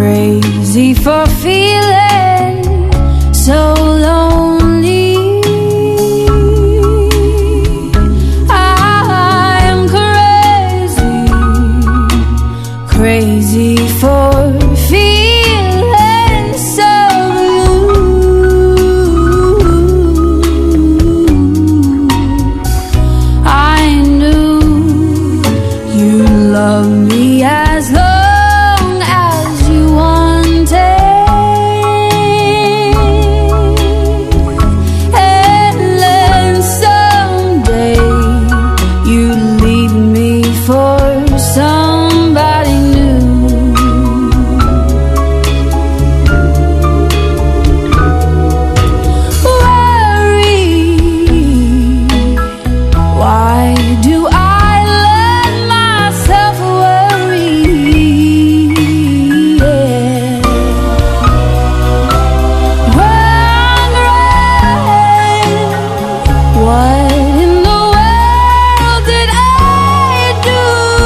crazy for feeling so lonely. I'm crazy, crazy for feeling so blue. I knew you loved me as long as you wanted, and then someday you'd leave me for somebody new. Worry, why do I let myself worry? Yeah. Wondering, what in the world did I do?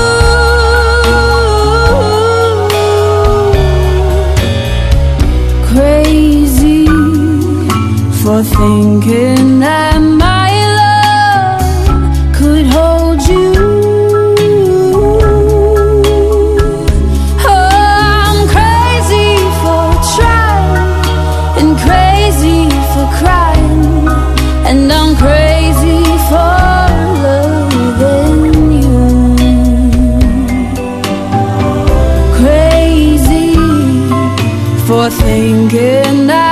Crazy for thinking that my love could hold you. Oh, I'm crazy for trying and crazy for crying, and I'm crazy for loving you. Crazy for thinking that